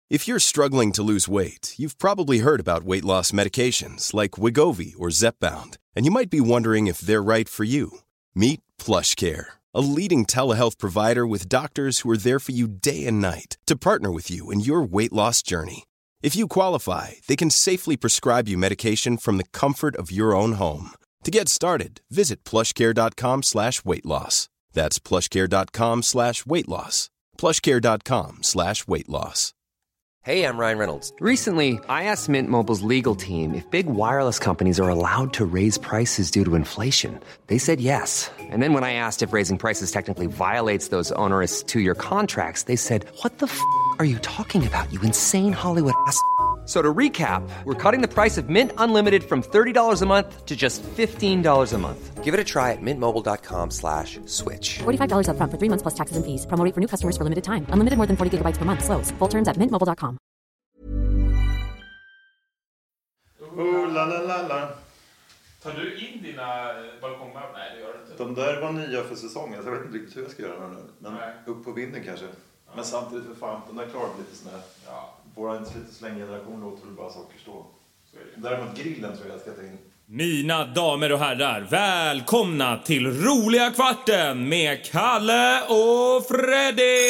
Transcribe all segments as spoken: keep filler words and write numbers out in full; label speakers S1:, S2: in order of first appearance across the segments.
S1: If you're struggling to lose weight, you've probably heard about weight loss medications like Wegovy or Zepbound, and you might be wondering if they're right for you. Meet PlushCare, a leading telehealth provider with doctors who are there for you day and night to partner with you in your weight loss journey. If you qualify, they can safely prescribe you medication from the comfort of your own home. To get started, visit plushcare.com slash weight loss. That's plushcare.com slash weight loss. plushcare.com slash weight loss.
S2: Hey, I'm Ryan Reynolds. Recently, I asked Mint Mobile's legal team if big wireless companies are allowed to raise prices due to inflation. They said yes. And then when I asked if raising prices technically violates those onerous two-year contracts, they said, what the f*** are you talking about, you insane Hollywood ass f- So to recap, we're cutting the price of Mint Unlimited from thirty dollars a month to just fifteen dollars a month. Give it a try at mintmobile.com slash switch.
S3: forty-five dollars up front for three months plus taxes and fees. Promo rate for new customers for limited time. Unlimited more than forty gigabytes per month. Slows full terms at mint mobile dot com.
S4: Oh, la, la, la, la.
S5: Tar du in dina balkongmöbler? Nej, det gör du inte.
S4: De där var nya för säsongen, så jag vet inte riktigt hur jag ska göra nu. Men
S5: Nej.
S4: upp på vinden kanske. Ja. Men samtidigt för fan, de där klarar lite sån här. Ja. Våra lite slänggeneration låter väl bara saker stå. Däremot grillen tror jag jag ska ta in.
S6: Mina damer och herrar, välkomna till Roliga Kvarten med Kalle och Freddy!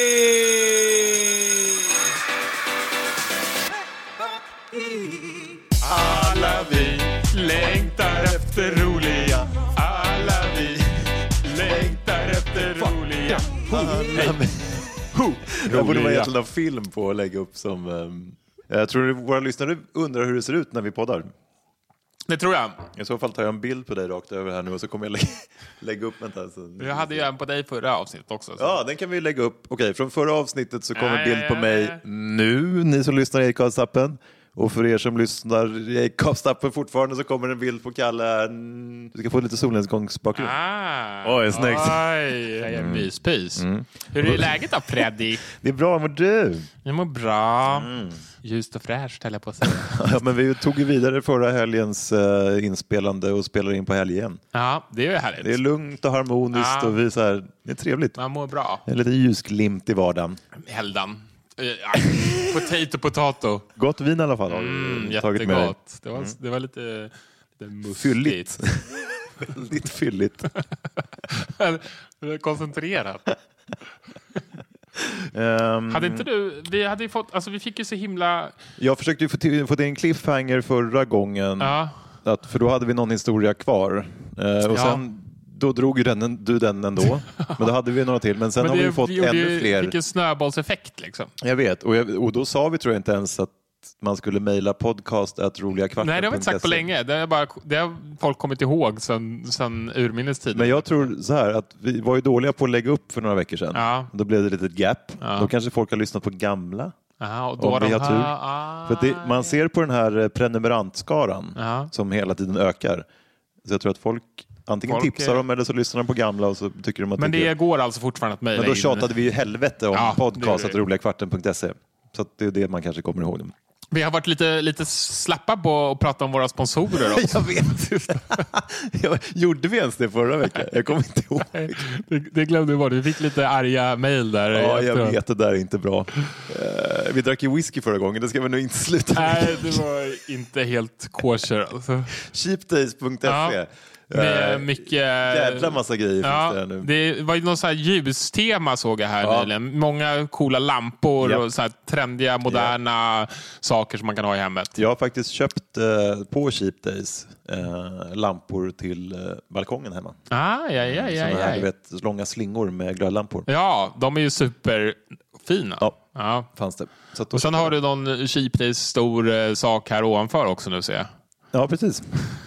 S5: Alla vi längtar efter roliga. Alla vi längtar efter roliga.
S4: Alla vi. Jag borde man egentligen ha film på att lägga upp som... Um, jag tror våra lyssnare undrar hur det ser ut när vi poddar.
S5: Det tror jag.
S4: I så fall tar jag en bild på dig rakt över här nu och så kommer jag lägga, lägga upp en här. Så...
S5: Jag hade ju en på dig förra avsnittet också. Så.
S4: Ja, den kan vi lägga upp. Okej, från förra avsnittet så kommer
S5: ja,
S4: bild
S5: ja,
S4: på
S5: ja,
S4: mig
S5: ja.
S4: nu, ni som lyssnar i Acast-appen. Och för er som lyssnar i Acast-appen fortfarande så kommer en bild på Kalle här. Du ska få lite solnedgångsbakgrund.
S5: Ah,
S4: Oj, snyggt.
S5: Oj, jag är en myspys. Mm. Hur är läget då, Freddy?
S4: Det är bra, men du?
S5: Jag mår bra. Mm. Ljust och fräscht, höll jag på att säga.
S4: Ja, men vi tog ju vidare förra helgens uh, inspelande och spelar in på helgen.
S5: Ja, det är ju härligt.
S4: Det är lugnt och harmoniskt ja. och vi så här, det är trevligt.
S5: Man mår bra.
S4: En liten ljusglimt i vardagen.
S5: Heldan. Potato, potato.
S4: Gott vin i alla fall har
S5: mm,
S4: du tagit med dig.
S5: Det var, mm. det var lite, lite mustigt.
S4: Fylligt. Väldigt fylligt.
S5: Koncentrerat.
S4: Um,
S5: hade inte du, vi hade ju fått, alltså vi fick ju så himla...
S4: Jag försökte ju få till, få till en cliffhanger förra gången.
S5: Ja.
S4: Att, för då hade vi någon historia kvar. Uh, och
S5: ja.
S4: sen... Då drog ju den, du den ändå. Men då hade vi några till. Men sen men det, har vi fått vi ännu ju, fler.
S5: Vilken snöbollseffekt liksom.
S4: Jag vet. Och, jag, och då sa vi tror jag inte ens att man skulle mejla podcast at roligakvarten.
S5: Nej, det har vi inte sagt på länge. Det har, bara, det har folk kommit ihåg sen, sen urminnes tid.
S4: Men jag tror så här att vi var ju dåliga på att lägga upp för några veckor sedan. Ja. Då blev det ett litet gap. Ja. Då kanske folk har lyssnat på gamla.
S5: Aha, och då
S4: om vi har
S5: de
S4: tur.
S5: Här, ah,
S4: för det, man ser på den här prenumerantskaran
S5: ja.
S4: som hela tiden ökar. Så jag tror att folk antingen folk tipsar dem eller så lyssnar de på gamla och så tycker de att
S5: men det
S4: tycker...
S5: går alltså fortfarande att mejla in.
S4: Men då tjatade vi ju helvete om
S5: ja,
S4: podcast at roligakvarten punkt se. Så att det är det man kanske kommer ihåg.
S5: Vi har varit lite, lite slappa på att prata om våra sponsorer också.
S4: Jag vet. Jag, gjorde vi ens det förra veckan? Jag kommer inte ihåg.
S5: Nej, det, det glömde vi bort. Vi fick lite arga mejl där.
S4: Ja, jag vet. Det där är inte bra. Uh, vi drack ju whisky förra gången. Det ska vi nog inte sluta med.
S5: Nej, det var inte helt kosher. Alltså.
S4: cheapdays punkt se. Ja.
S5: Med mycket...
S4: Jävla massa grejer
S5: ja,
S4: finns det nu.
S5: Det var ju någon så här ljustema såg jag här ja. nyligen. Många coola lampor yep. och så här trendiga, moderna yep. saker som man kan ha i hemmet.
S4: Jag har faktiskt köpt eh, på Cheap Days eh, lampor till eh, balkongen hemma.
S5: Ah, ja, ja, ja,
S4: Såna här,
S5: ja.
S4: du vet, långa slingor med glödlampor.
S5: Ja, de är ju superfina.
S4: Ja,
S5: ja.
S4: fanns det. Så
S5: och sen har du någon Cheap Days stor eh, sak här ovanför också nu ser jag.
S4: Ja, precis.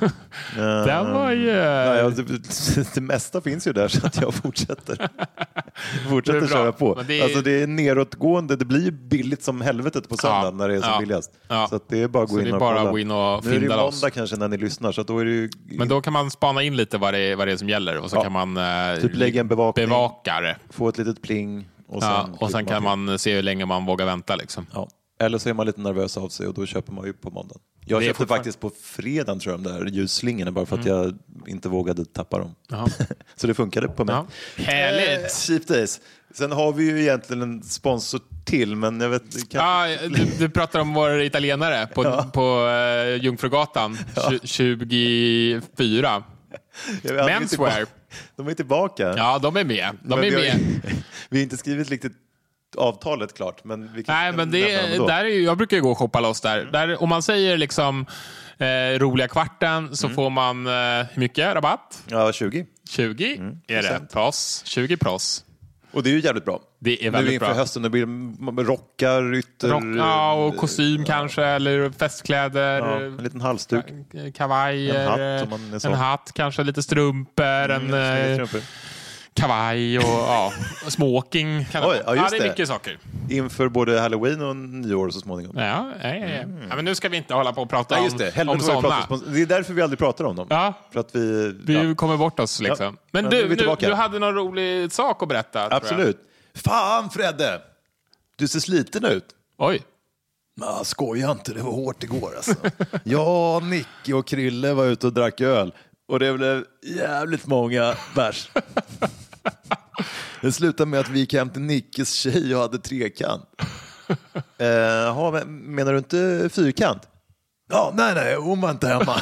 S5: Det var ju...
S4: Ja, det, det mesta finns ju där så att jag fortsätter. fortsätter det köra på. Det är... Alltså det är neråtgående. Det blir ju billigt som helvetet på söndag ja, när det är som ja, billigast. Ja. Så att det är bara att gå
S5: så
S4: in och
S5: bara
S4: kolla.
S5: Gå in och
S4: nu är det måndag oss. Kanske när ni lyssnar. Så att då är det ju...
S5: Men då kan man spana in lite vad det är, vad det är som gäller. Och så ja. kan man eh,
S4: typ lägga en bevakning,
S5: bevaka det.
S4: Få ett litet pling. Och sen,
S5: ja, och sen kan man, man se hur länge man vågar vänta. Liksom.
S4: Ja. Eller så är man lite nervös av sig och då köper man ju på måndagen. Jag köpte faktiskt på fredagen tror jag de där ljusslingorna bara för att mm. jag inte vågade tappa dem. Så det funkade på mig.
S5: Ja. Härligt!
S4: Eh, cheap days. Sen har vi ju egentligen en sponsor till, men jag vet... Kan...
S5: Ah, du, du pratar om vår italienare på, ja. på uh, Jungfrugatan ja. tjugofyra. Menswear.
S4: De är tillbaka.
S5: Ja, de är med. De är
S4: vi,
S5: med.
S4: Har, vi har inte skrivit riktigt avtalet klart. Men vi kan,
S5: Nej, men det är, där är ju, jag brukar ju gå och shoppa loss där. Mm. där om man säger liksom eh, roliga kvarten så mm. får man eh, hur mycket rabatt?
S4: Ja, tjugo.
S5: tjugo mm. är det. Pross. tjugo pross.
S4: Och det är ju jävligt bra.
S5: Det är väldigt
S4: nu inför
S5: bra.
S4: hösten, det blir rockar, ytter...
S5: Rock, ja, och kostym ja. kanske, eller festkläder.
S4: Ja, en liten halsduk.
S5: Kavajer, en hatt, man en hatt kanske lite strumpor, mm, en eh, kavaj och ja, smoking. Kan
S4: Oj, ja, just
S5: ja, det är
S4: det.
S5: mycket saker.
S4: Inför både Halloween och nyår så småningom.
S5: Ja, ja, ja, ja. Mm. ja men nu ska vi inte hålla på och prata
S4: ja, just det.
S5: om, om sådana.
S4: Det är därför vi aldrig pratar om dem.
S5: Ja.
S4: För att vi...
S5: Vi
S4: ja.
S5: kommer bort oss liksom. Ja. Men, men du, nu, du hade någon rolig sak att berätta.
S4: Absolut. Fan Fredde! Du ser sliten ut.
S5: Oj.
S4: Nah, skoja inte, det var hårt igår alltså. Ja, Nicky och Krille var ute och drack öl. Och det blev jävligt många bärs. Det slutade med att vi gick hem till Nickes tjej och hade trekant. Jaha, uh, menar du inte fyrkant? Ja, nej, nej, hon var inte hemma.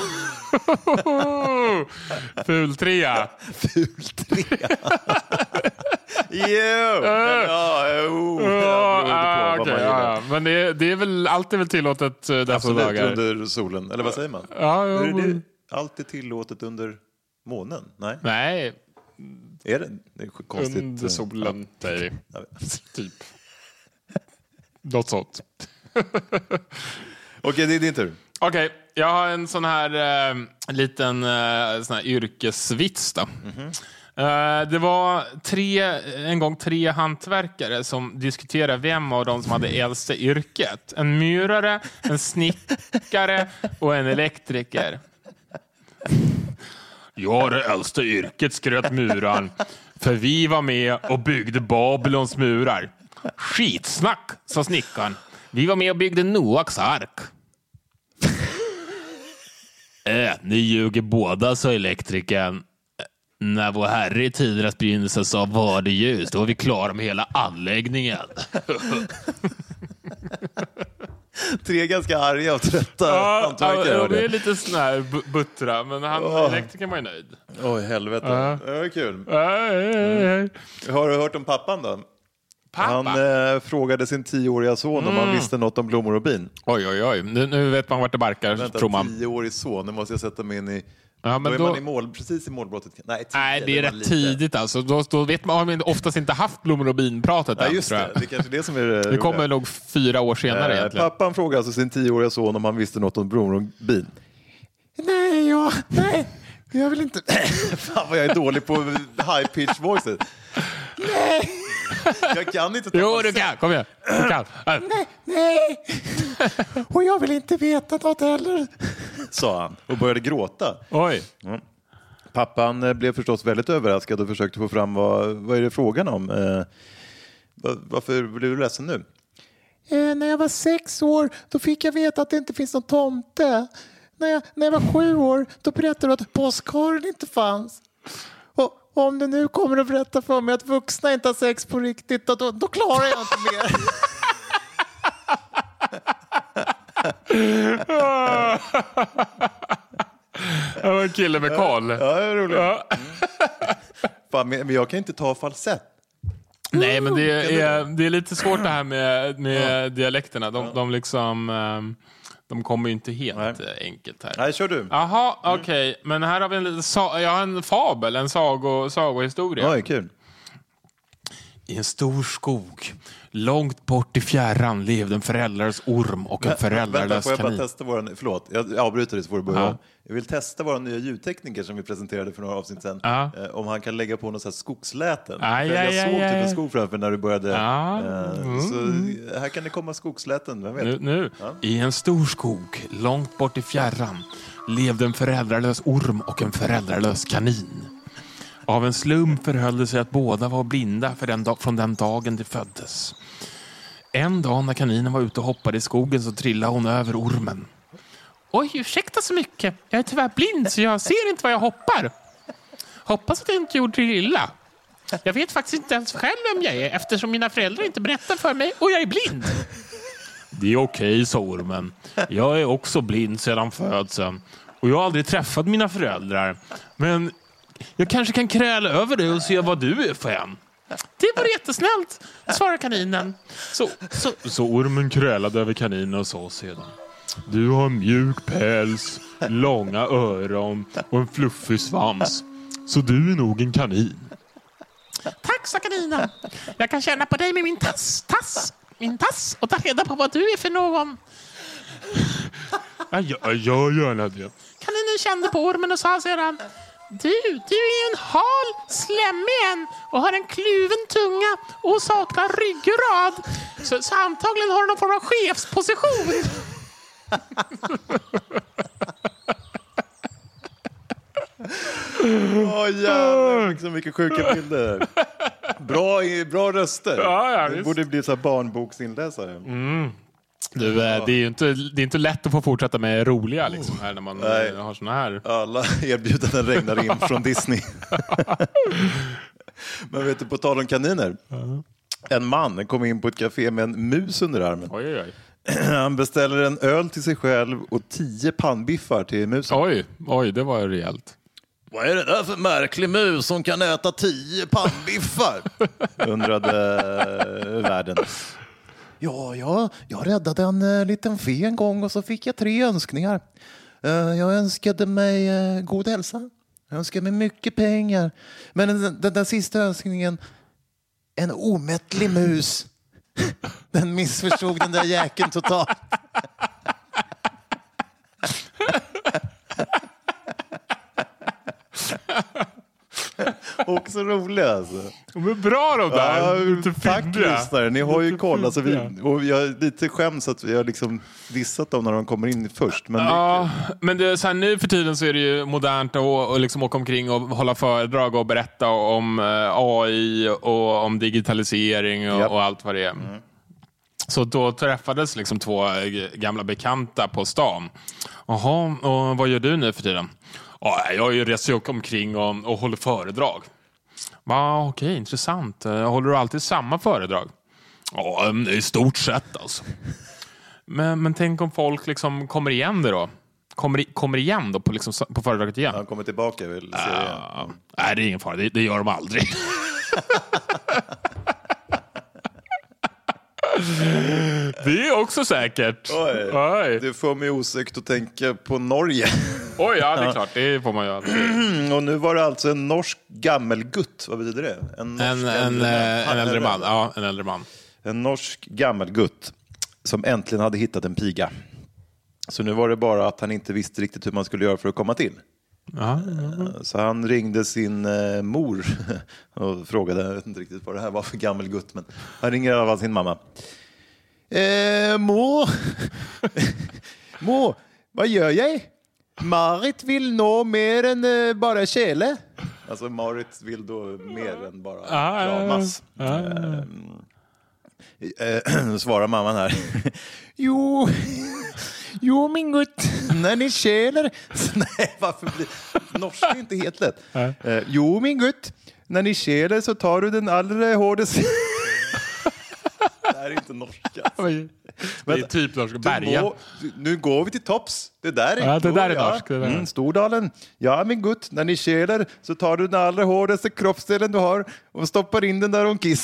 S5: Ful trea.
S4: Ful trea. Jo, ja, jo.
S5: Men det, det är väl alltid väl tillåtet dessa
S4: absolut,
S5: dagar.
S4: Under solen, eller vad säger man?
S5: Ja, ja,
S4: är det alltid tillåtet under månen? Nej.
S5: Nej.
S4: Är det? Det är konstigt.
S5: Under solen, säger ja. Typ. Något sånt.
S4: Okej, det är din tur.
S5: Okej, okay, jag har en sån här eh, liten eh, sån här yrkesvits då. Mm-hmm. Uh, det var tre, en gång tre hantverkare som diskuterade vem av dem som hade äldsta yrket. En murare, en snickare och en elektriker. Jag är det äldsta yrket, skröt muraren. För vi var med och byggde Babylons murar. Skitsnack, sa snickaren. Vi var med och byggde Noaks ark. äh, ni ljuger båda, sa elektrikern. När vår herre i tidernas begynnelse sa var det ljus, då var vi klara med hela anläggningen.
S4: Tre ganska arga och trötta
S5: ja,
S4: hantverkare.
S5: Ja, det är lite sån här buttra, men han, oh. elektrikern var ju nöjd.
S4: Oj, oh, helvete.
S5: Uh.
S4: Det var kul.
S5: Uh, uh, uh.
S4: Mm. Har du hört om pappan då?
S5: Pappa?
S4: Han eh, frågade sin tioåriga son mm. om han visste något om blommor och bin.
S5: Oj, oj, oj. Nu, nu vet man vart det barkar,
S4: vänta,
S5: tror man.
S4: tioårig son, nu måste jag sätta mig in i...
S5: Ja, men
S4: då är
S5: då...
S4: man i mål, precis i målbrottet. Nej, tio,
S5: Nej det är rätt
S4: lite.
S5: tidigt alltså. Då, då vet man, har man oftast inte haft blommor och bin-pratet
S4: ja,
S5: än,
S4: just
S5: tror
S4: det.
S5: jag.
S4: Det är kanske det som är det.
S5: Det kommer nog fyra år senare
S4: äh,
S5: egentligen.
S4: Pappan frågade alltså sin tioåriga son om han visste något om blommor och bin. Nej, ja, nej. Jag vill inte... Fan vad jag är dålig på high pitch voices. Nej. Jag kan inte ta
S5: Jo, du kan. Kom igen. Du kan.
S4: Nej, nej. Och jag vill inte veta något heller, sa han och började gråta.
S5: Oj.
S4: Mm. Pappan blev förstås väldigt överraskad och försökte få fram vad, vad är det frågan om. Eh, varför blev du ledsen nu? Eh, när jag var sex år då fick jag veta att det inte finns någon tomte. När jag, när jag var sju år då berättade du att påskharen inte fanns. Och om du nu kommer att berätta för mig att vuxna inte har sex på riktigt, då, då, då klarar jag inte mer.
S5: Det var en kille med koll.
S4: Ja, det är roligt. Ja. Mm. Fan, men jag kan inte ta falsett.
S5: Nej, men det är, det är lite svårt det här med, med ja. dialekterna. De, de liksom... De kommer ju inte helt Nej. enkelt här.
S4: Nej, kör du.
S5: Jaha, okej. Okay. Men här har vi en liten jag har en fabel, en sago, sagohistoria.
S4: Oj, kul.
S5: I en stor skog, långt bort i fjärran, levde en föräldrars orm och en föräldrarlös kanin.
S4: Får jag bara testa våran, förlåt, jag avbryter det så får du börja. Ja. Jag vill testa våra nya ljudtekniker som vi presenterade för några avsnitt sedan. Ja. Eh, om han kan lägga på något så här skogsläten.
S5: Aj,
S4: för
S5: aj,
S4: jag såg
S5: aj,
S4: typ
S5: aj.
S4: en skog framför när du började.
S5: Ja.
S4: Eh,
S5: mm.
S4: Så här kan det komma skogsläten, vem vet?
S5: Nu, nu. Ja. I en stor skog, långt bort i fjärran, levde en föräldralös orm och en föräldralös kanin. Av en slump förhöll det sig att båda var blinda för den dag- från den dagen de föddes. En dag när kaninen var ute och hoppade i skogen så trillade hon över ormen. Oj, ursäkta så mycket. Jag är tyvärr blind så jag ser inte vad jag hoppar. Hoppas att jag inte gjorde det illa. Jag vet faktiskt inte ens själv vem jag är eftersom mina föräldrar inte berättar för mig och jag är blind. Det är okej, sa ormen. Jag är också blind sedan födseln. Och jag har aldrig träffat mina föräldrar. Men jag kanske kan kräla över dig och se vad du är för en. Det var jättesnällt, svarade kaninen. Så, så, så ormen krälade över kaninen och sa sedan: du har mjuk päls, långa öron och en fluffig svans. Så du är nog en kanin. Tack, sa kaninen. Jag kan känna på dig med min tass, tass, min tass och ta reda på vad du är för någon. Ja, jag gör gärna det. Kaninen kände på ormen och sa sedan: Du, du är en hal, slemmig en och har en kluven tunga och saknar ryggrad. Så, så antagligen har du någon form av chefsposition.
S4: Åh oh, jävlar, så mycket sjuka bilder. Bra, bra röster.
S5: Ja, ja,
S4: det borde bli så här barnboksinläsare.
S5: Mm. Du, det är ju inte, det är inte lätt att få fortsätta med roliga liksom, här när man Nej. har såna här.
S4: Alla erbjudanden regnar in från Disney. Men vet du, på tal om kaniner. Uh-huh. En man kom in på ett café med en mus under armen.
S5: Oj, oj.
S4: Han beställer en öl till sig själv och tio pannbiffar till musen.
S5: Oj, oj, det var rejält.
S4: Vad är det där för märklig mus som kan äta tio pannbiffar? Undrade världen. Ja, ja, jag räddade en uh, liten fe en gång och så fick jag tre önskningar. Uh, jag önskade mig uh, god hälsa. Jag önskade mig mycket pengar. Men den, den där sista önskningen, en omättlig mus. Den missförstod den där jäkeln totalt. Också roligt alltså.
S5: De är bra de där.
S4: Ja, tack lyssnare. Ni har ju koll. Alltså, vi, och jag är lite skäms att vi har liksom dissat dem när de kommer in först. Men
S5: ja, det... men det är så här, nu för tiden så är det ju modernt att och liksom åka omkring och hålla föredrag och berätta om A I och om digitalisering och, yep. och allt vad det är. Mm. Så då träffades liksom två gamla bekanta på stan. Jaha, och vad gör du nu för tiden? Ja, jag är ju reser omkring och, och håller föredrag. Ja, okej, intressant. Håller du alltid samma föredrag? Ja, i stort sett alltså. Men, men tänk om folk liksom kommer igen det då? Kommer, kommer igen då på, liksom, på föredraget igen?
S4: Han kommer tillbaka, vill se det igen.
S5: Mm. Nej, det är ingen fara. Det, det gör de aldrig. Det är också säkert.
S4: Oj, Oj. Det får mig osökt att tänka på Norge.
S5: Oj, ja, det är klart. Det får man ju alltid.
S4: Och nu var det alltså en norsk gammelgutt. Vad betyder det?
S5: En, en, en, en äldre man. Ja, en äldre man.
S4: En norsk gammelgutt som äntligen hade hittat en piga. Så nu var det bara att han inte visste riktigt hur man skulle göra för att komma till.
S5: Ja, ja.
S4: Så han ringde sin eh, mor och frågade, jag vet inte riktigt vad det här var för gammelgutt, men han ringer i alla fall sin mamma. Eh, må, må, vad gör jag? Marit vill nå mer än eh, bara kjele. Alltså Marit vill då mer än bara kramas. Ah, ah, ah. Eh, eh, svarar mamman här. Jo, jo min gutt, när ni känner... Nej, varför blir... Norska är inte helt lätt. Eh, jo min gutt, när ni känner så tar du den allra hårdaste... Det här är inte norska.
S5: Det är typ norska. Berga.
S4: Må... Nu går vi till tops. Det där är,
S5: ja, det där är
S4: ja.
S5: norsk. Det där.
S4: Mm, Stordalen. Ja min gutt, när ni känner så tar du den allra hårdaste kroppsdelen du har och stoppar in den där om kiss.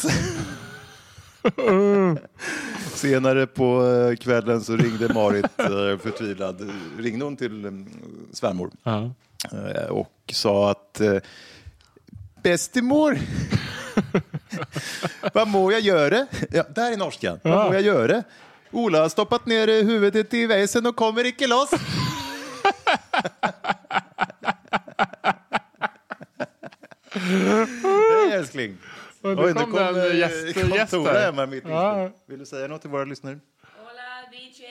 S4: Senare på kvällen så ringde Marit förtvivlad. Ringde hon till svärmor uh-huh. och sa att bästemor, vad må jag göra? Ja, där är norskan. Vad må jag göra? Ola har stoppat ner huvudet i väsen och kommer inte loss. Hej älskling.
S5: Och nu kom, kom den
S4: gäst, gäster. Ja. Vill du säga något till våra lyssnare?
S7: Hola, D J!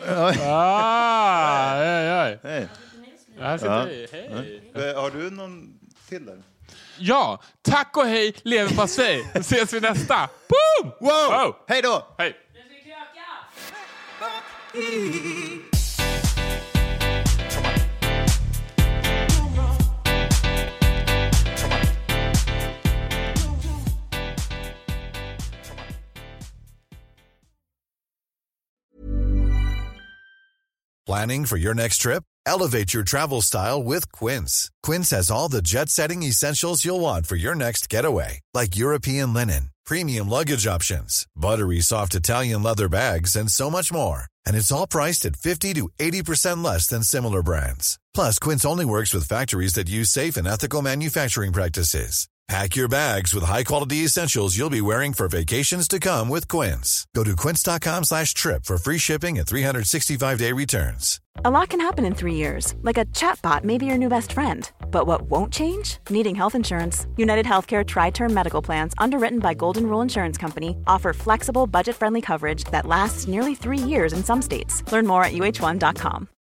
S5: Ah, hej, hej.
S4: Hej.
S5: Ja.
S4: Hej. Har du någon till där?
S5: Ja, tack och hej, leverpastej. Ses vi nästa. Boom!
S4: Wow! wow. Hej då!
S5: Hej.
S7: Nu ska vi kröka! Planning for your next trip? Elevate your travel style with Quince. Quince has all the jet-setting essentials you'll want for your next getaway, like European linen, premium luggage options, buttery soft Italian leather bags, and so much more. And it's all priced at fifty to eighty percent less than similar brands. Plus, Quince only works with factories that use safe and ethical manufacturing practices. Pack your bags with high-quality essentials you'll be wearing for vacations to come with Quince. Go to quince.com slash trip for free shipping and three sixty-five day returns.
S8: A lot can happen in three years, like a chatbot may be your new best friend. But what won't change? Needing health insurance. United Healthcare Tri-Term Medical Plans, underwritten by Golden Rule Insurance Company, offer flexible, budget-friendly coverage that lasts nearly three years in some states. Learn more at U H one dot com.